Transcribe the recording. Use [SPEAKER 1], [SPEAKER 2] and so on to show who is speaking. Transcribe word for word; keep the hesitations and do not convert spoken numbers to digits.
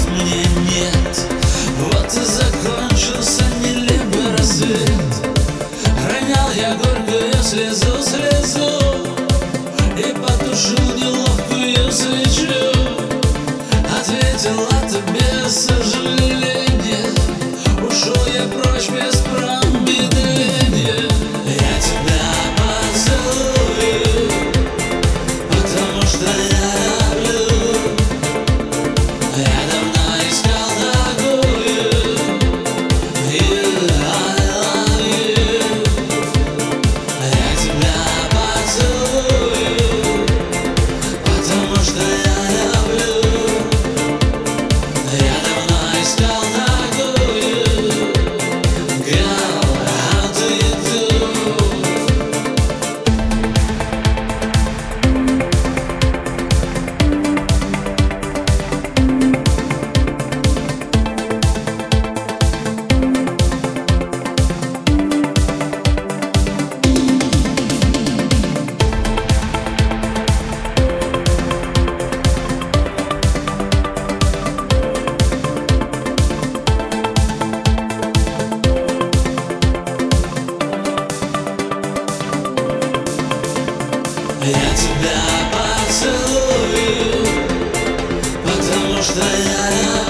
[SPEAKER 1] мне нет. Вот и закончился нелепый рассвет. Ронял я горькую слезу, слезу и потушил неловкую свечу. Ответила тебе сожаление, ушел я прочь без промедления. Я тебя поцелую, потому что я люблю. Я давно искал такую. You, I love you. Я тебя поцелую, потому что я люблю. Я давно искал такую. Girl, how do you do? Я тебя поцелую, потому что я